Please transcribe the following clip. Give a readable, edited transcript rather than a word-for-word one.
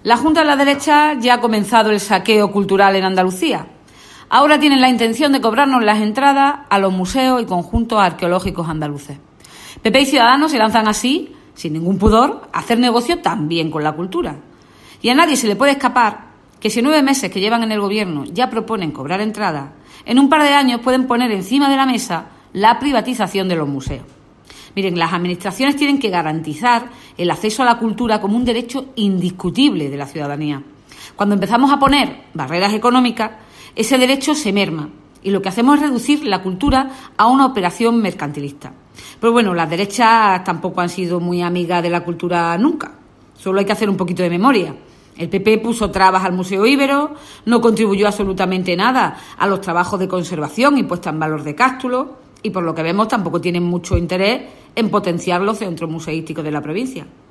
La Junta de la Derecha ya ha comenzado el saqueo cultural en Andalucía. Ahora tienen la intención de cobrarnos las entradas a los museos y conjuntos arqueológicos andaluces. PP y Ciudadanos se lanzan así, sin ningún pudor, a hacer negocio también con la cultura. Y a nadie se le puede escapar que si en 9 meses que llevan en el gobierno ya proponen cobrar entradas, en un par de años pueden poner encima de la mesa la privatización de los museos. Miren, las administraciones tienen que garantizar el acceso a la cultura como un derecho indiscutible de la ciudadanía. Cuando empezamos a poner barreras económicas, ese derecho se merma y lo que hacemos es reducir la cultura a una operación mercantilista. Pero bueno, las derechas tampoco han sido muy amigas de la cultura nunca. Solo hay que hacer un poquito de memoria. El PP puso trabas al Museo Ibero, no contribuyó absolutamente nada a los trabajos de conservación y puesta en valor de Cástulo, y por lo que vemos tampoco tienen mucho interés en potenciar los centros museísticos de la provincia.